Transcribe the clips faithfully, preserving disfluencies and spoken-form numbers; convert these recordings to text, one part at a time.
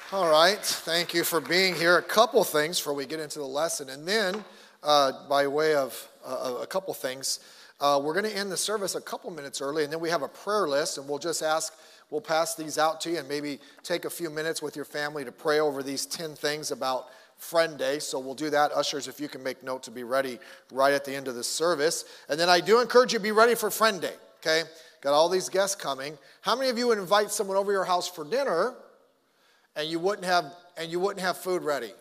All right, thank you for being here. A couple things before we get into the lesson. And then, uh, by way of uh, a couple things, uh, we're going to end the service a couple minutes early, and then we have a prayer list, and we'll just ask, we'll pass these out to you, and maybe take a few minutes with your family to pray over these ten things about Friend Day. So we'll do that. Ushers, if you can make note to be ready right at the end of the service. And then I do encourage you to be ready for Friend Day, okay? Got all these guests coming. How many of you would invite someone over your house for dinner and you wouldn't have and you wouldn't have food ready?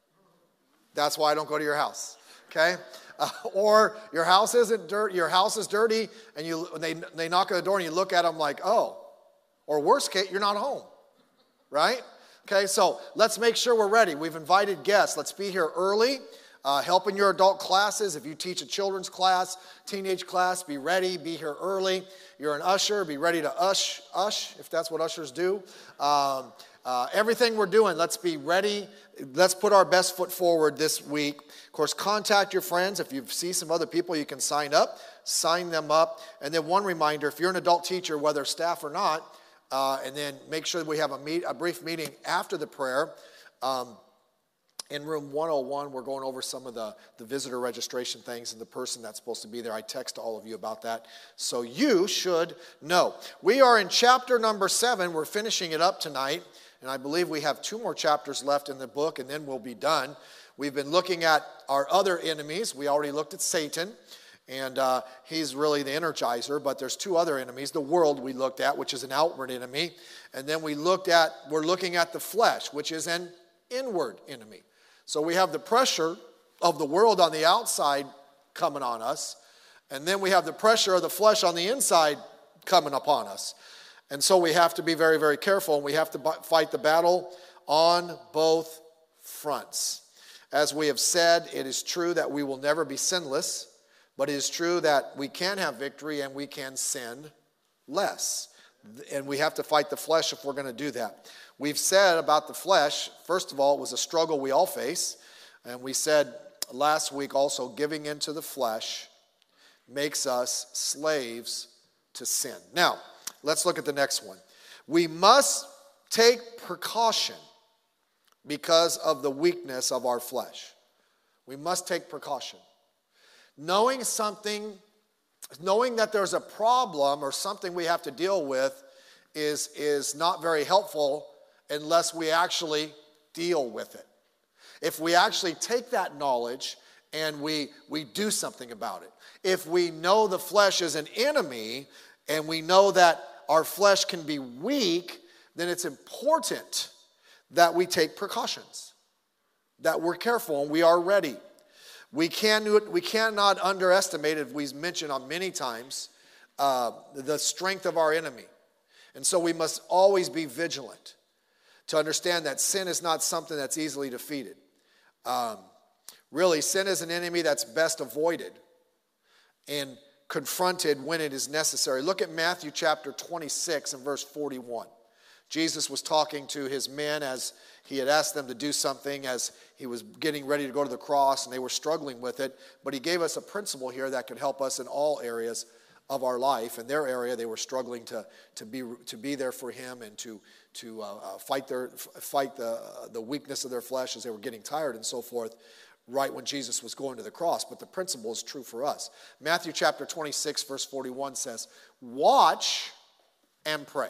That's why I don't go to your house, okay? Uh, or your house isn't dirt. Your house is dirty, and you they they knock on the door and you look at them like, oh. Or worst case, you're not home, right? Okay, so let's make sure we're ready. We've invited guests. Let's be here early. Uh, help in your adult classes. If you teach a children's class, teenage class, be ready. Be here early. You're an usher. Be ready to ush, ush, if that's what ushers do. Um, uh, everything we're doing, let's be ready. Let's put our best foot forward this week. Of course, contact your friends. If you see some other people, you can sign up. Sign them up. And then one reminder, if you're an adult teacher, whether staff or not, Uh, and then make sure that we have a, meet, a brief meeting after the prayer. Um, in room one oh one, we're going over some of the, the visitor registration things and the person that's supposed to be there. I text all of you about that, so you should know. We are in chapter number seven. We're finishing it up tonight, and I believe we have two more chapters left in the book, and then we'll be done. We've been looking at our other enemies. We already looked at Satan. And uh, he's really the energizer, but there's two other enemies. The world we looked at, which is an outward enemy. And then we looked at, we're looking at the flesh, which is an inward enemy. So we have the pressure of the world on the outside coming on us. And then we have the pressure of the flesh on the inside coming upon us. And so we have to be very, very careful. And we have to fight the battle on both fronts. As we have said, it is true that we will never be sinless. But it is true that we can have victory and we can sin less. And we have to fight the flesh if we're going to do that. We've said about the flesh, first of all, it was a struggle we all face. And we said last week also, giving into the flesh makes us slaves to sin. Now, let's look at the next one. We must take precaution because of the weakness of our flesh. We must take precaution. Knowing something, knowing that there's a problem or something we have to deal with is, is not very helpful unless we actually deal with it. If we actually take that knowledge and we, we do something about it. If we know the flesh is an enemy and we know that our flesh can be weak, then it's important that we take precautions, that we're careful and we are ready. We, can, we cannot underestimate, as we've mentioned on many times, uh, the strength of our enemy. And so we must always be vigilant to understand that sin is not something that's easily defeated. Um, really, sin is an enemy that's best avoided and confronted when it is necessary. Look at Matthew chapter twenty-six and verse forty-one. Jesus was talking to his men as he had asked them to do something as he was getting ready to go to the cross, and they were struggling with it. But he gave us a principle here that could help us in all areas of our life. In their area, they were struggling to, to, be, to be there for him and to, to uh, uh, fight, their, fight the, uh, the weakness of their flesh as they were getting tired and so forth, right when Jesus was going to the cross. But the principle is true for us. Matthew chapter twenty-six, verse forty-one says, "Watch and pray,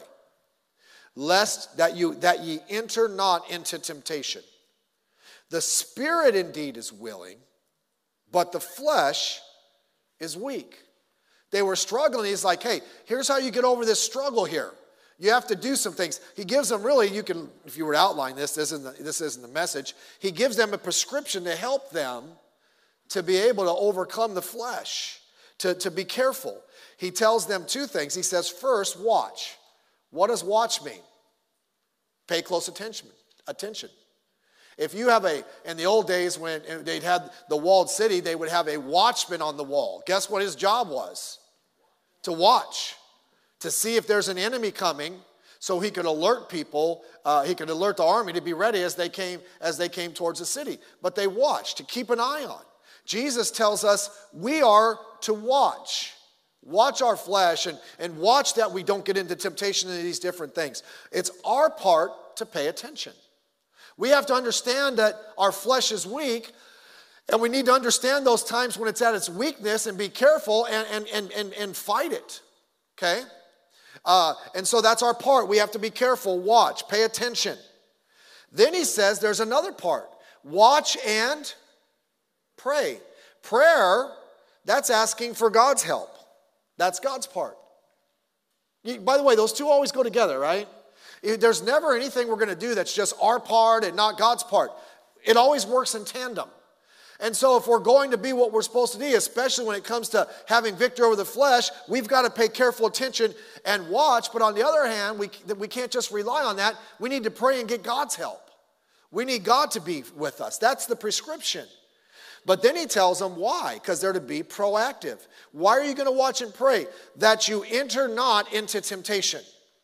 lest that you that ye enter not into temptation. The spirit indeed is willing, but the flesh is weak." They were struggling. He's like, hey, here's how you get over this struggle here. You have to do some things. He gives them really, you can, if you were to outline this, this isn't the, this isn't the message. He gives them a prescription to help them to be able to overcome the flesh, to, to be careful. He tells them two things. He says, first, watch. What does watch mean? Pay close attention. Attention. If you have a, in the old days when they'd had the walled city, they would have a watchman on the wall. Guess what his job was? To watch, to see if there's an enemy coming, so he could alert people. Uh, he could alert the army to be ready as they came as they came towards the city. But they watched, to keep an eye on. Jesus tells us we are to watch. Watch our flesh and, and watch that we don't get into temptation and these different things. It's our part to pay attention. We have to understand that our flesh is weak, and we need to understand those times when it's at its weakness and be careful and, and, and, and, and fight it, okay? Uh, and so that's our part. We have to be careful, watch, pay attention. Then he says there's another part. Watch and pray. Prayer, that's asking for God's help. That's God's part. You, by the way, those two always go together, right? There's never anything we're going to do that's just our part and not God's part. It always works in tandem. And so if we're going to be what we're supposed to be, especially when it comes to having victory over the flesh, we've got to pay careful attention and watch. But on the other hand, we, we can't just rely on that. We need to pray and get God's help. We need God to be with us. That's the prescription. But then he tells them why, because they're to be proactive. Why are you going to watch and pray? That you enter not into temptation.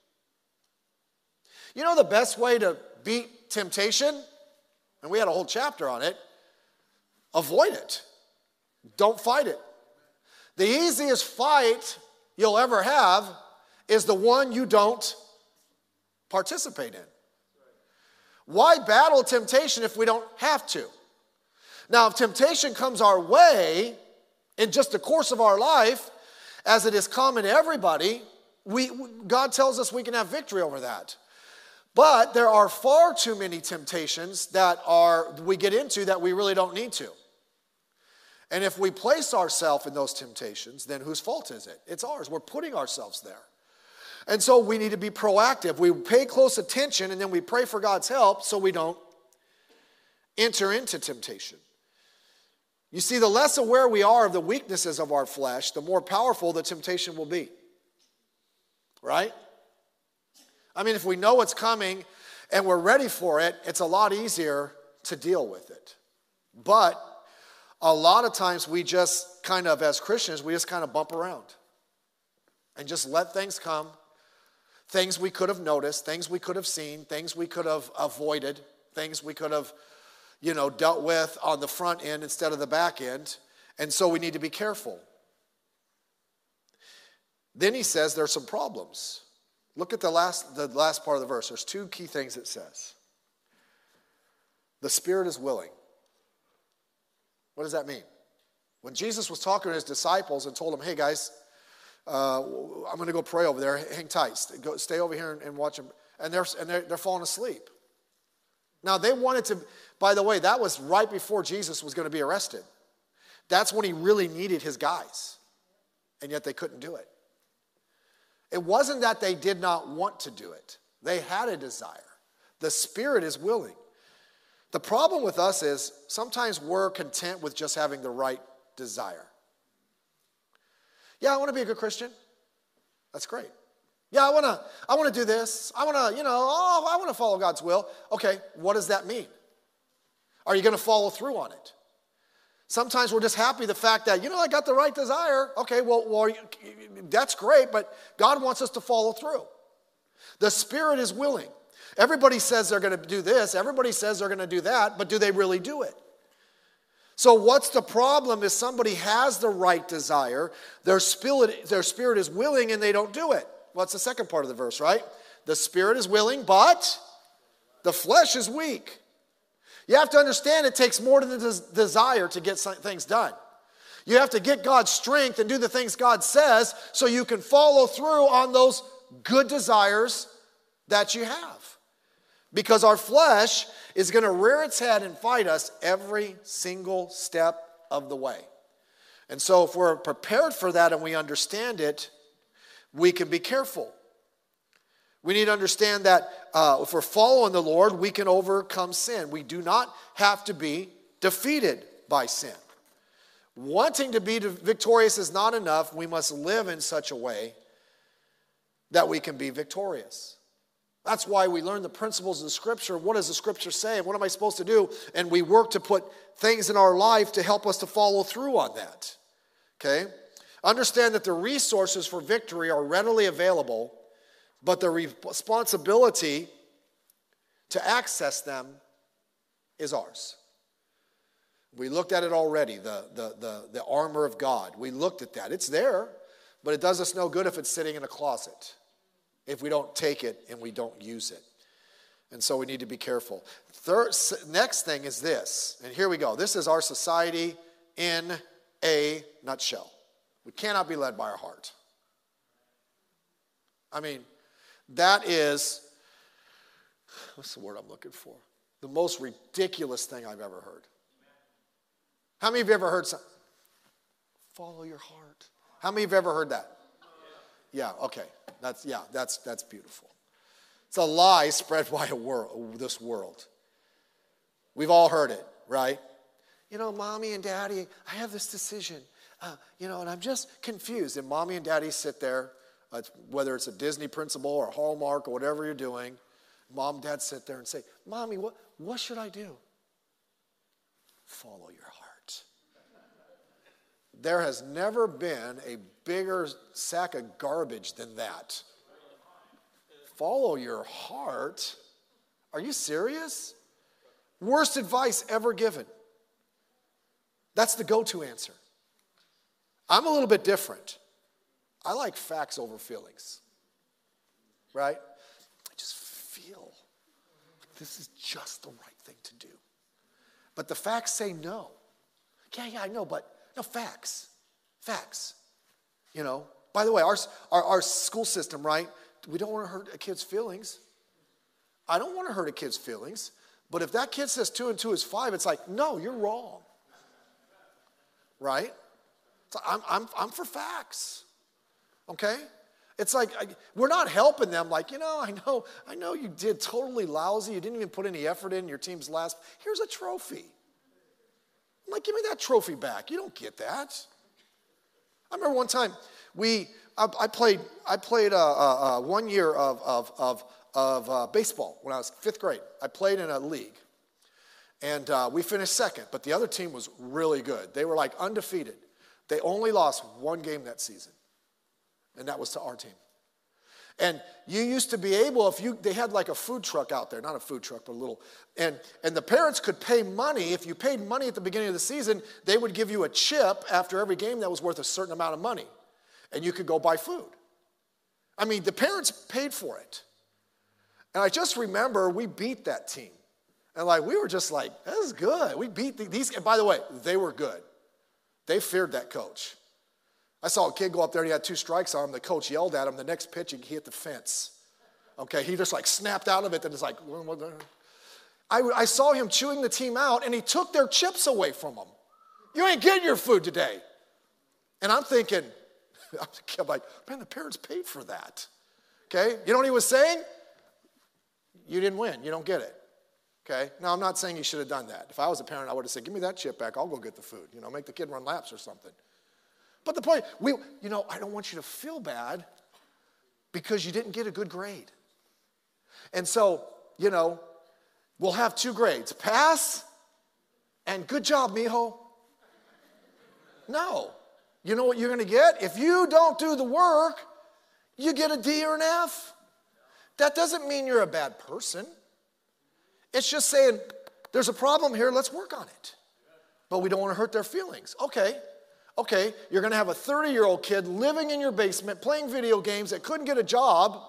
You know the best way to beat temptation? And we had a whole chapter on it. Avoid it. Don't fight it. The easiest fight you'll ever have is the one you don't participate in. Why battle temptation if we don't have to? Now, if temptation comes our way in just the course of our life, as it is common to everybody, we, God tells us we can have victory over that. But there are far too many temptations that are we get into that we really don't need to. And if we place ourselves in those temptations, then whose fault is it? It's ours. We're putting ourselves there. And so we need to be proactive. We pay close attention and then we pray for God's help so we don't enter into temptation. You see, the less aware we are of the weaknesses of our flesh, the more powerful the temptation will be. Right? I mean, if we know what's coming and we're ready for it, it's a lot easier to deal with it. But a lot of times we just kind of, as Christians, we just kind of bump around and just let things come. Things we could have noticed, things we could have seen, things we could have avoided, things we could have, you know, dealt with on the front end instead of the back end. And so we need to be careful. Then he says there's some problems. Look at the last, the last part of the verse. There's two key things it says. The spirit is willing. What does that mean? When Jesus was talking to his disciples and told them, hey guys, uh, I'm going to go pray over there. Hang tight. Stay, go, stay over here and, and watch them. And, they're, and they're, they're falling asleep. Now they wanted to, by the way, that was right before Jesus was going to be arrested. That's when he really needed his guys. And yet they couldn't do it. It wasn't that they did not want to do it. They had a desire. The spirit is willing. The problem with us is sometimes we're content with just having the right desire. Yeah, I want to be a good Christian. That's great. Yeah, I want to I want to do this. I want to, you know, oh, I want to follow God's will. Okay, what does that mean? Are you going to follow through on it? Sometimes we're just happy the fact that, you know, I got the right desire. Okay, well, well that's great, but God wants us to follow through. The spirit is willing. Everybody says they're going to do this. Everybody says they're going to do that, but do they really do it? So what's the problem is somebody has the right desire, their spirit, their spirit is willing, and they don't do it. What's the second part of the verse, right? The spirit is willing, but the flesh is weak. You have to understand it takes more than the des- desire to get some things done. You have to get God's strength and do the things God says so you can follow through on those good desires that you have. Because our flesh is going to rear its head and fight us every single step of the way. And so if we're prepared for that and we understand it, we can be careful. We need to understand that uh, if we're following the Lord, we can overcome sin. We do not have to be defeated by sin. Wanting to be victorious is not enough. We must live in such a way that we can be victorious. That's why we learn the principles of the Scripture. What does the Scripture say? What am I supposed to do? And we work to put things in our life to help us to follow through on that. Okay? Understand that the resources for victory are readily available, but the responsibility to access them is ours. We looked at it already, the, the, the, the armor of God. We looked at that. It's there, but it does us no good if it's sitting in a closet, if we don't take it and we don't use it. And so we need to be careful. Third, next thing is this, and here we go. This is our society in a nutshell. We cannot be led by our heart. I mean, that is, what's the word I'm looking for? The most ridiculous thing I've ever heard. How many of you ever heard something? Follow your heart. How many of you ever heard that? Yeah, okay. That's yeah, that's that's beautiful. It's a lie spread by a world, this world. We've all heard it, right? You know, mommy and daddy, I have this decision, uh, you know, and I'm just confused. And mommy and daddy sit there, uh, whether it's a Disney principal or Hallmark or whatever you're doing, mom and dad sit there and say, Mommy, what, what should I do? Follow your heart. There has never been a bigger sack of garbage than that. Follow your heart? Are you serious? Worst advice ever given. That's the go-to answer. I'm a little bit different. I like facts over feelings. Right? I just feel like this is just the right thing to do. But the facts say no. Yeah, yeah, I know, but no, facts. Facts. You know, by the way, our, our, our school system, right? We don't want to hurt a kid's feelings. I don't want to hurt a kid's feelings. But if that kid says two and two is five, it's like, no, you're wrong. Right? So I'm, I'm, I'm for facts. Okay? It's like, I, we're not helping them like, you know, I know, I know you did totally lousy. You didn't even put any effort in your team's last. Here's a trophy. I'm like, give me that trophy back. You don't get that. I remember one time we, I, I played, I played uh, uh, uh, one year of, of, of, of uh, baseball when I was fifth grade. I played in a league. And uh, we finished second, but the other team was really good. They were like undefeated. They only lost one game that season, and that was to our team. And you used to be able, if you, they had like a food truck out there, not a food truck, but a little, and, and the parents could pay money. If you paid money at the beginning of the season, they would give you a chip after every game that was worth a certain amount of money, and you could go buy food. I mean, the parents paid for it. And I just remember we beat that team. And like, we were just like, this is good. We beat the, these, and by the way, they were good. They feared that coach. I saw a kid go up there and he had two strikes on him. The coach yelled at him. The next pitch, he hit the fence. Okay, he just like snapped out of it. And it's like, I, I saw him chewing the team out and he took their chips away from them. You ain't getting your food today. And I'm thinking, I'm like, man, the parents paid for that. Okay, you know what he was saying? You didn't win. You don't get it. Okay? Now, I'm not saying you should have done that. If I was a parent, I would have said, give me that chip back. I'll go get the food. You know, make the kid run laps or something. But the point, we, you know, I don't want you to feel bad because you didn't get a good grade. And so, you know, we'll have two grades, pass and good job, mijo. No. You know what you're going to get? If you don't do the work, you get a D or an F. That doesn't mean you're a bad person. It's just saying, there's a problem here, let's work on it. But we don't want to hurt their feelings. Okay, okay, you're going to have a thirty-year-old kid living in your basement playing video games that couldn't get a job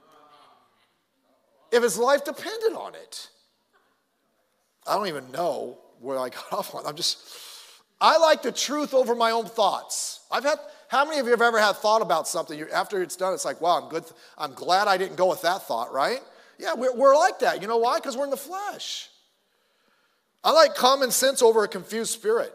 if his life depended on it. I don't even know where I got off on. I'm just, I like the truth over my own thoughts. I've had, how many of you have ever had thought about something, you, after it's done, it's like, wow, I'm good, I'm glad I didn't go with that thought, right? Yeah, we're, we're like that. You know why? Because we're in the flesh. I like common sense over a confused spirit.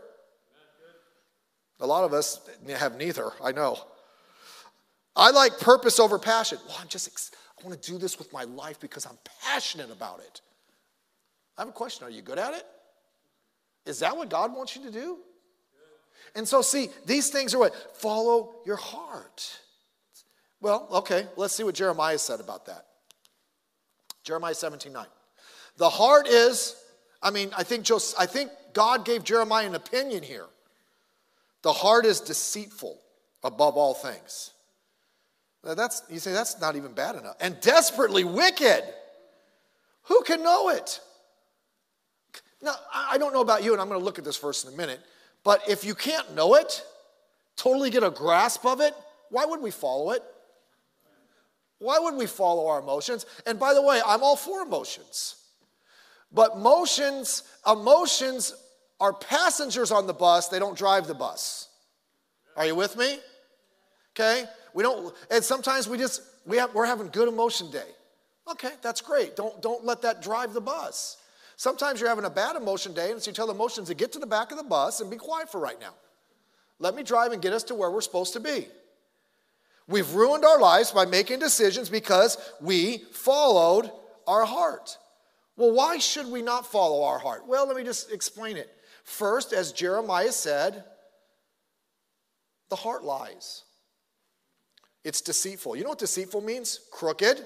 A lot of us have neither, I know. I like purpose over passion. Well, I'm just, I want to do this with my life because I'm passionate about it. I have a question. Are you good at it? Is that what God wants you to do? And so, see, these things are what? Follow your heart. Well, okay, let's see what Jeremiah said about that. Jeremiah seventeen nine. The heart is, I mean, I think, Jos- I think God gave Jeremiah an opinion here. The heart is deceitful above all things. Now that's, you say, that's not even bad enough. And desperately wicked. Who can know it? Now, I don't know about you, and I'm going to look at this verse in a minute, but if you can't know it, totally get a grasp of it, why would we follow it? Why would we follow our emotions? And by the way, I'm all for emotions. But motions, emotions are passengers on the bus. They don't drive the bus. Are you with me? Okay? We don't, and sometimes we just, we have, we're having good emotion day. Okay, that's great. Don't, don't let that drive the bus. Sometimes you're having a bad emotion day, and so you tell the emotions to get to the back of the bus and be quiet for right now. Let me drive and get us to where we're supposed to be. We've ruined our lives by making decisions because we followed our heart. Well, why should we not follow our heart? Well, let me just explain it. First, as Jeremiah said, the heart lies. It's deceitful. You know what deceitful means? Crooked,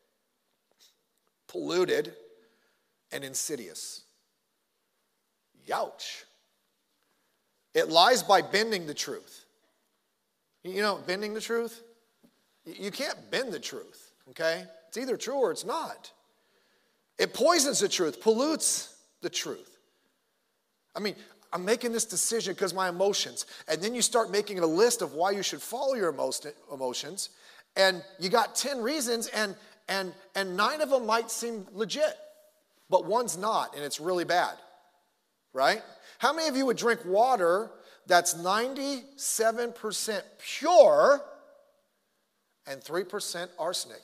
polluted, and insidious. Youch. It lies by bending the truth. You know, bending the truth? You can't bend the truth, okay? It's either true or it's not. It poisons the truth, pollutes the truth. I mean, I'm making this decision because my emotions. And then you start making a list of why you should follow your emotions. And you got ten reasons, and, and, and nine of them might seem legit. But one's not, and it's really bad. Right? How many of you would drink water that's ninety-seven percent pure and three percent arsenic?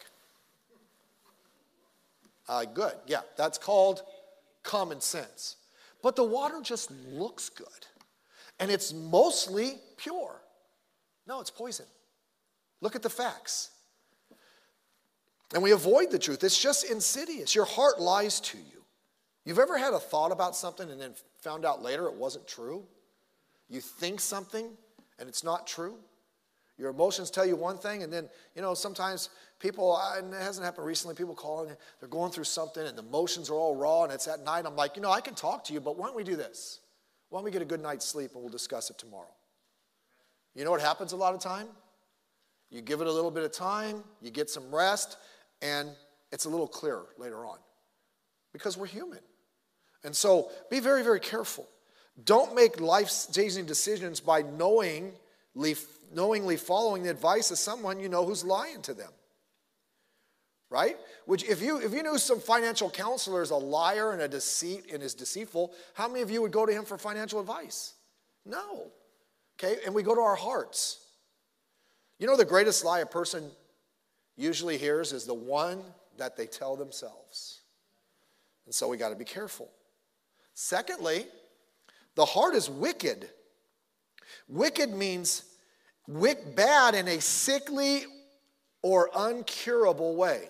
Uh, good. Yeah, that's called common sense. But the water just looks good. And it's mostly pure. No, it's poison. Look at the facts. And we avoid the truth. It's just insidious. Your heart lies to you. You've ever had a thought about something and then found out later it wasn't true? You think something and it's not true? Your emotions tell you one thing, and then, you know, sometimes people, and it hasn't happened recently, people call and they're going through something and the emotions are all raw and it's at night. I'm like, you know, I can talk to you, but why don't we do this? Why don't we get a good night's sleep and we'll discuss it tomorrow? You know what happens a lot of time? You give it a little bit of time, you get some rest, and it's a little clearer later on. Because we're human. And so be very, very careful. Don't make life-changing decisions by knowingly, knowingly following the advice of someone you know who's lying to them. Right? Which if you if you knew some financial counselor is a liar and a deceit and is deceitful, how many of you would go to him for financial advice? No. Okay, and we go to our hearts. You know the greatest lie a person usually hears is the one that they tell themselves. And so we got to be careful. Secondly, the heart is wicked. Wicked means wick bad in a sickly or uncurable way.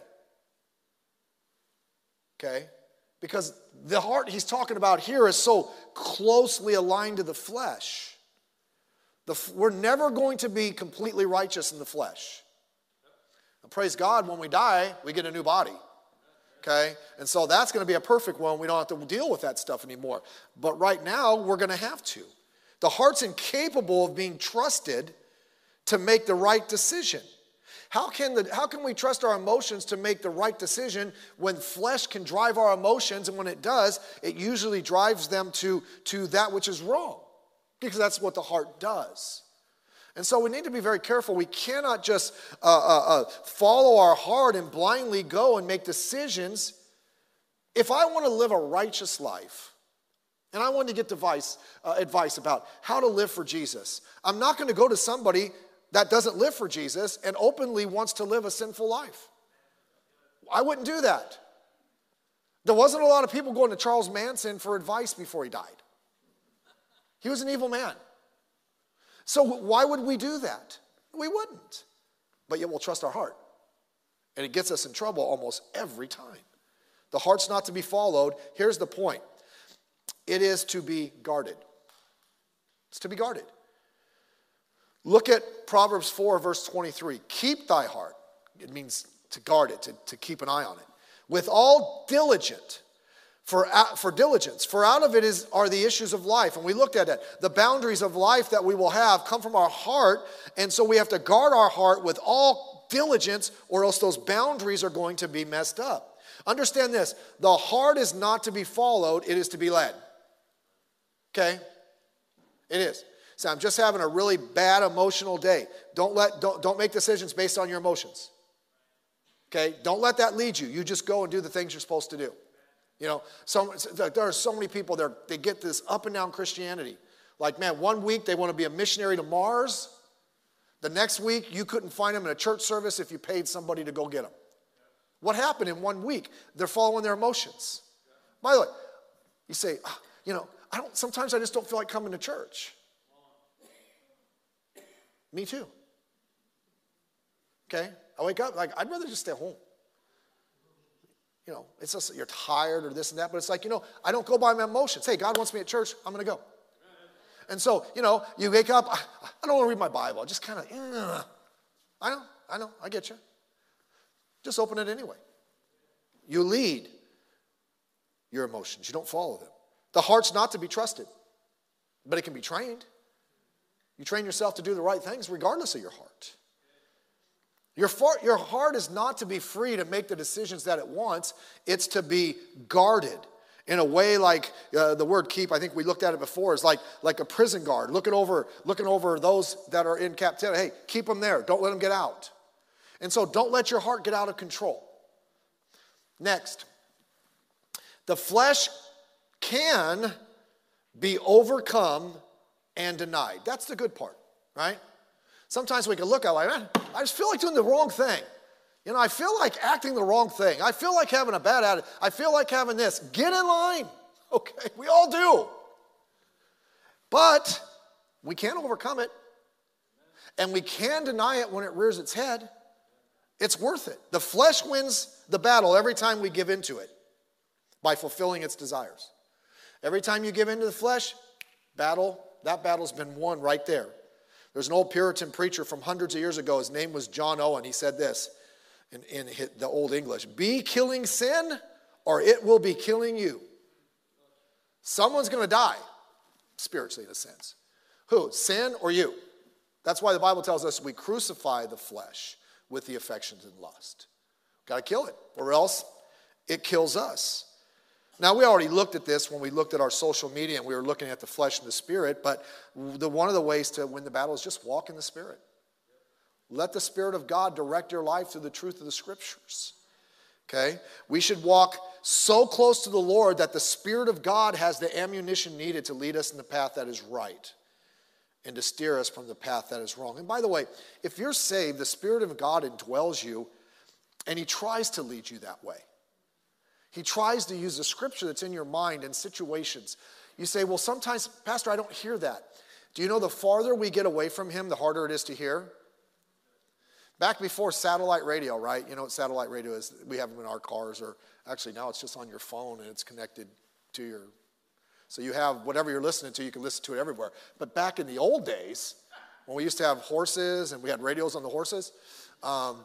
Okay? Because the heart he's talking about here is so closely aligned to the flesh. The, we're never going to be completely righteous in the flesh. And praise God, when we die, we get a new body. Okay? And so that's going to be a perfect one. We don't have to deal with that stuff anymore. But right now, we're going to have to. The heart's incapable of being trusted to make the right decision. How can, the, how can we trust our emotions to make the right decision when flesh can drive our emotions, and when it does, it usually drives them to, to that which is wrong? Because that's what the heart does. And so we need to be very careful. We cannot just uh, uh, uh, follow our heart and blindly go and make decisions. If I want to live a righteous life, and I want to get advice, uh, advice about how to live for Jesus, I'm not going to go to somebody that doesn't live for Jesus and openly wants to live a sinful life. I wouldn't do that. There wasn't a lot of people going to Charles Manson for advice before he died. He was an evil man. So why would we do that? We wouldn't. But yet we'll trust our heart. And it gets us in trouble almost every time. The heart's not to be followed. Here's the point. It is to be guarded. It's to be guarded. Look at Proverbs four, verse twenty-three. Keep thy heart. It means to guard it, to, to keep an eye on it. With all diligent. For, for diligence, for out of it is, are the issues of life. And we looked at it. The boundaries of life that we will have come from our heart. And so we have to guard our heart with all diligence, or else those boundaries are going to be messed up. Understand this. The heart is not to be followed. It is to be led. Okay? It is. So I'm just having a really bad emotional day. Don't let, don't, don't make decisions based on your emotions. Okay? Don't let that lead you. You just go and do the things you're supposed to do. You know, so, there are so many people there, they get this up and down Christianity. Like, man, one week they want to be a missionary to Mars. The next week, you couldn't find them in a church service if you paid somebody to go get them. What happened in one week? They're following their emotions. By the way, you say, oh, you know, I don't. Sometimes I just don't feel like coming to church. Me too. Okay? I wake up, like, I'd rather just stay home. You know, it's just you're tired or this and that, but it's like, you know, I don't go by my emotions. Hey, God wants me at church, I'm going to go. And so, you know, you wake up, I, I don't want to read my Bible. I just kind of, eh. I know, I know, I get you. Just open it anyway. You lead your emotions. You don't follow them. The heart's not to be trusted, but it can be trained. You train yourself to do the right things regardless of your heart. Your, far, your heart is not to be free to make the decisions that it wants. It's to be guarded in a way like uh, the word keep, I think we looked at it before, is like, like a prison guard, looking over, looking over those that are in captivity. Hey, keep them there. Don't let them get out. And so don't let your heart get out of control. Next, the flesh can be overcome and denied. That's the good part, right? Sometimes we can look at it like, man, I just feel like doing the wrong thing. You know, I feel like acting the wrong thing. I feel like having a bad attitude. I feel like having this. Get in line. Okay, we all do. But we can't overcome it. And we can deny it when it rears its head. It's worth it. The flesh wins the battle every time we give into it by fulfilling its desires. Every time you give into the flesh, battle, that battle's been won right there. There's an old Puritan preacher from hundreds of years ago. His name was John Owen. He said this in, in the Old English. Be killing sin or it will be killing you. Someone's going to die, spiritually in a sense. Who? Sin or you? That's why the Bible tells us we crucify the flesh with the affections and lust. Got to kill it or else it kills us. Now, we already looked at this when we looked at our social media and we were looking at the flesh and the spirit, but the, one of the ways to win the battle is just walk in the Spirit. Let the Spirit of God direct your life through the truth of the Scriptures. Okay? We should walk so close to the Lord that the Spirit of God has the ammunition needed to lead us in the path that is right and to steer us from the path that is wrong. And by the way, if you're saved, the Spirit of God indwells you and He tries to lead you that way. He tries to use the scripture that's in your mind in situations. You say, well, sometimes, Pastor, I don't hear that. Do you know the farther we get away from Him, the harder it is to hear? Back before satellite radio, right? You know what satellite radio is? We have them in our cars, or actually now it's just on your phone and it's connected to your... So you have whatever you're listening to, you can listen to it everywhere. But back in the old days, when we used to have horses and we had radios on the horses... Um,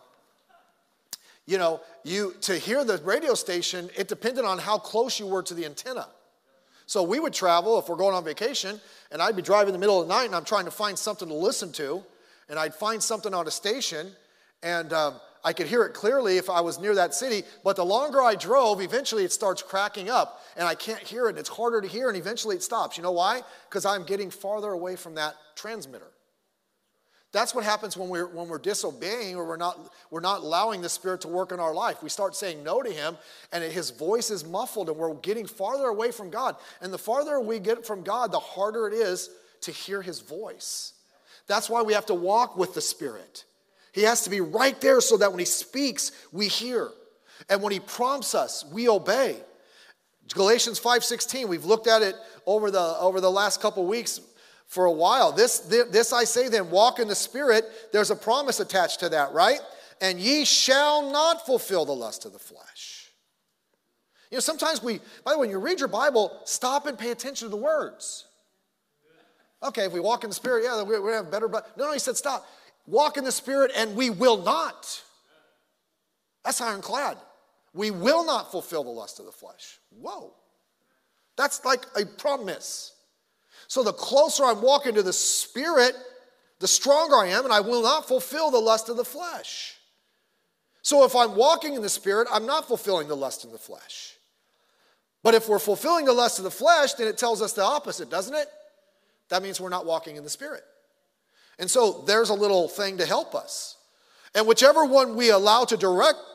You know, you to hear the radio station, it depended on how close you were to the antenna. So we would travel, if we're going on vacation, and I'd be driving in the middle of the night, and I'm trying to find something to listen to, and I'd find something on a station, and um, I could hear it clearly if I was near that city, but the longer I drove, eventually it starts cracking up, and I can't hear it, and it's harder to hear, and eventually it stops. You know why? Because I'm getting farther away from that transmitter. That's what happens when we're, when we're disobeying or we're not, we're not allowing the Spirit to work in our life. We start saying no to Him, and His voice is muffled, and we're getting farther away from God. And the farther we get from God, the harder it is to hear His voice. That's why we have to walk with the Spirit. He has to be right there so that when He speaks, we hear. And when He prompts us, we obey. Galatians five sixteen, we've looked at it over the, over the last couple weeks for a while. This, this I say then, walk in the Spirit. There's a promise attached to that, right? And ye shall not fulfill the lust of the flesh. You know, sometimes we, by the way, when you read your Bible, stop and pay attention to the words. Okay, if we walk in the Spirit, yeah, we're going to have better, but no, no, he said stop. Walk in the Spirit and we will not. That's ironclad. We will not fulfill the lust of the flesh. Whoa. That's like a promise. So the closer I'm walking to the Spirit, the stronger I am, and I will not fulfill the lust of the flesh. So if I'm walking in the Spirit, I'm not fulfilling the lust of the flesh. But if we're fulfilling the lust of the flesh, then it tells us the opposite, doesn't it? That means we're not walking in the Spirit. And so there's a little thing to help us. And whichever one we allow to direct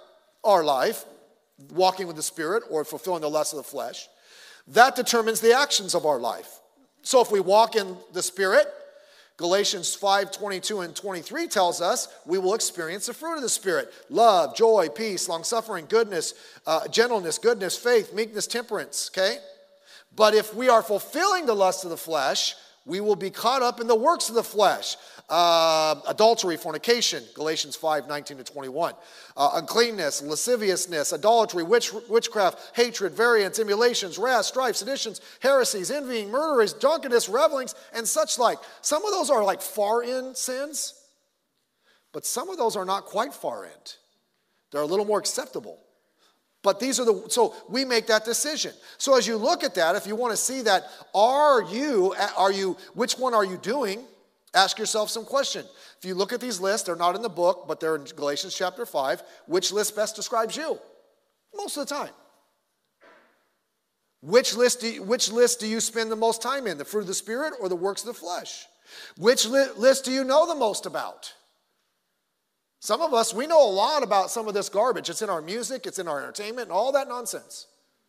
our life, walking with the Spirit or fulfilling the lusts of the flesh, that determines the actions of our life. So if we walk in the Spirit, Galatians five, twenty-two and twenty-three tells us we will experience the fruit of the Spirit. Love, joy, peace, long-suffering, goodness, uh, gentleness, goodness, faith, meekness, temperance, okay? But if we are fulfilling the lust of the flesh, we will be caught up in the works of the flesh. Uh, adultery, fornication, Galatians five, nineteen to twenty-one. Uh, uncleanness, lasciviousness, idolatry, witch, witchcraft, hatred, variance, emulations, wrath, strife, seditions, heresies, envying, murderers, drunkenness, revelings, and such like. Some of those are like far-in sins, but some of those are not quite far-in. They're a little more acceptable. But these are the, so we make that decision. So as you look at that, if you want to see that, are you, are you, which one are you doing? Ask yourself some question. If you look at these lists, they're not in the book, but they're in Galatians chapter five. Which list best describes you? Most of the time. Which list do you, which list do you spend the most time in? The fruit of the Spirit or the works of the flesh? Which li- list do you know the most about? Some of us, we know a lot about some of this garbage. It's in our music, it's in our entertainment, and all that nonsense.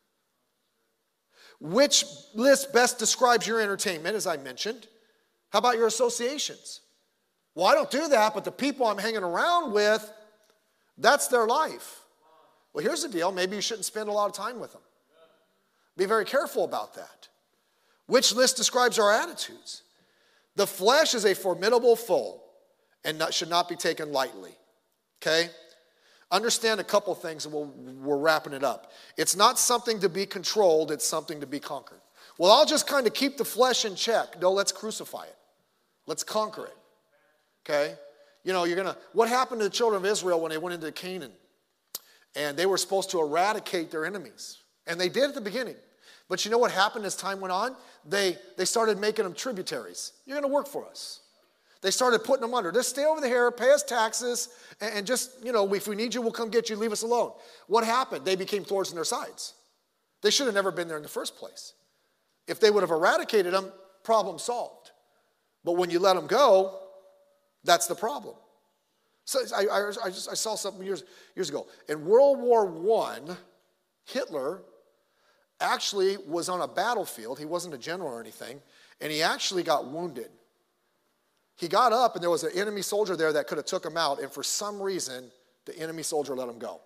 Which list best describes your entertainment, as I mentioned? How about your associations? Well, I don't do that, but the people I'm hanging around with, that's their life. Well, here's the deal. Maybe you shouldn't spend a lot of time with them. Be very careful about that. Which list describes our attitudes? The flesh is a formidable foe and not, should not be taken lightly. Okay? Understand a couple things and we'll, we're wrapping it up. It's not something to be controlled, it's something to be conquered. Well, I'll just kind of keep the flesh in check. No, let's crucify it. Let's conquer it. Okay? You know, you're going to, what happened to the children of Israel when they went into Canaan? And they were supposed to eradicate their enemies. And they did at the beginning. But you know what happened as time went on? They, they started making them tributaries. You're going to work for us. They started putting them under. Just stay over here, pay us taxes, and, and just, you know, if we need you, we'll come get you, leave us alone. What happened? They became thorns in their sides. They should have never been there in the first place. If they would have eradicated them, problem solved. But when you let them go, that's the problem. So I, I, I, just, I saw something years, years ago. In World War One, Hitler actually was on a battlefield. He wasn't a general or anything, and he actually got wounded. He got up, and there was an enemy soldier there that could have took him out, and for some reason, the enemy soldier let him go.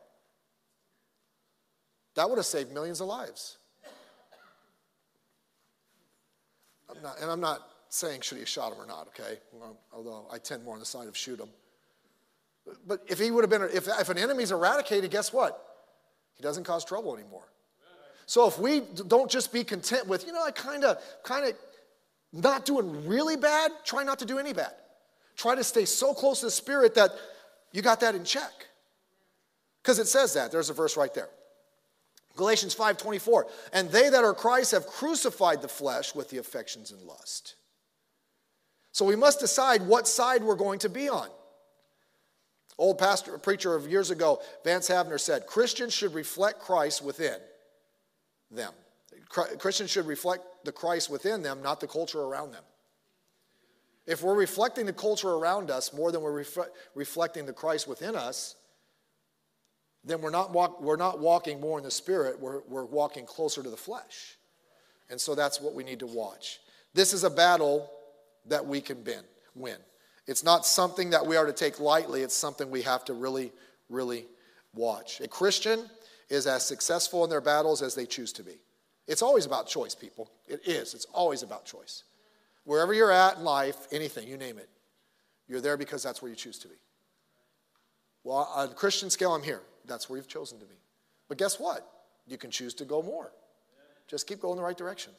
That would have saved millions of lives. I'm not, and I'm not saying should he have shot him or not, okay? Well, although I tend more on the side of shoot him. But if he would have been, if, if an enemy's eradicated, guess what? He doesn't cause trouble anymore. So if we don't just be content with, you know, I kind of, kind of not doing really bad, try not to do any bad. Try to stay so close to the Spirit that you got that in check. Because it says that. There's a verse right there. Galatians five twenty-four. And they that are Christ have crucified the flesh with the affections and lust. So we must decide what side we're going to be on. Old pastor, preacher of years ago, Vance Havner said, Christians should reflect Christ within them. Christians should reflect the Christ within them, not the culture around them. If we're reflecting the culture around us more than we're refre- reflecting the Christ within us, then we're not, walk, we're not walking more in the Spirit, we're, we're walking closer to the flesh. And so that's what we need to watch. This is a battle that we can bin, win. It's not something that we are to take lightly, it's something we have to really, really watch. A Christian is as successful in their battles as they choose to be. It's always about choice, people. It is. It's always about choice. Wherever you're at in life, anything, you name it, you're there because that's where you choose to be. Well, on a Christian scale, I'm here. That's where you've chosen to be. But guess what? You can choose to go more. Just keep going the right direction.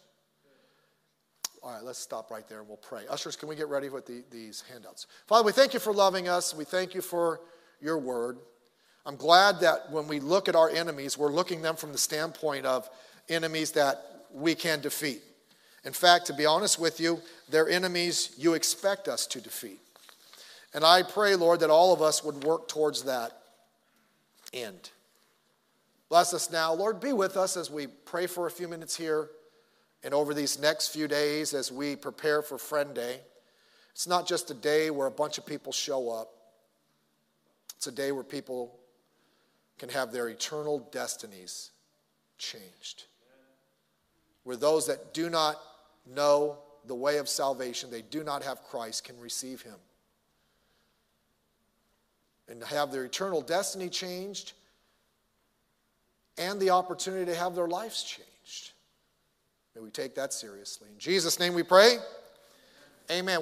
All right, let's stop right there and we'll pray. Ushers, can we get ready with the, these handouts? Father, we thank you for loving us. We thank you for your word. I'm glad that when we look at our enemies, we're looking at them from the standpoint of enemies that we can defeat. In fact, to be honest with you, they're enemies you expect us to defeat. And I pray, Lord, that all of us would work towards that end. Bless us now. Lord, be with us as we pray for a few minutes here and over these next few days as we prepare for Friend Day. It's not just a day where a bunch of people show up. It's a day where people can have their eternal destinies changed. Where those that do not know the way of salvation, they do not have Christ, can receive him. And have their eternal destiny changed and the opportunity to have their lives changed. May we take that seriously. In Jesus' name we pray. Amen.